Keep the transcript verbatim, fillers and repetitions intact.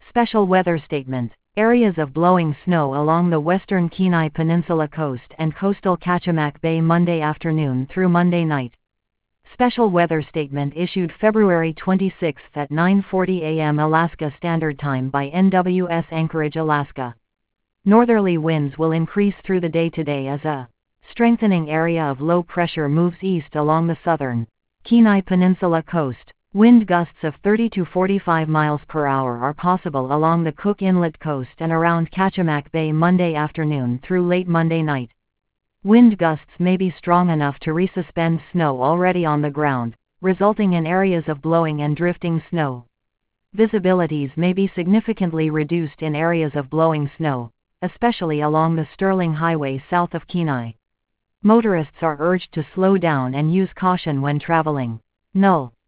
Special weather statement. Areas of blowing snow along the western Kenai Peninsula coast and coastal Kachemak Bay Monday afternoon through Monday night. Special weather statement issued February twenty-sixth at nine forty a m Alaska Standard Time by N W S Anchorage, Alaska. Northerly winds will increase through the day today as a strengthening area of low pressure moves east along the southern Kenai Peninsula coast. Wind gusts of thirty to forty-five miles per hour are possible along the Cook Inlet coast and around Kachemak Bay Monday afternoon through late Monday night. Wind gusts may be strong enough to resuspend snow already on the ground, resulting in areas of blowing and drifting snow. Visibilities may be significantly reduced in areas of blowing snow, especially along the Sterling Highway south of Kenai. Motorists are urged to slow down and use caution when traveling. Null.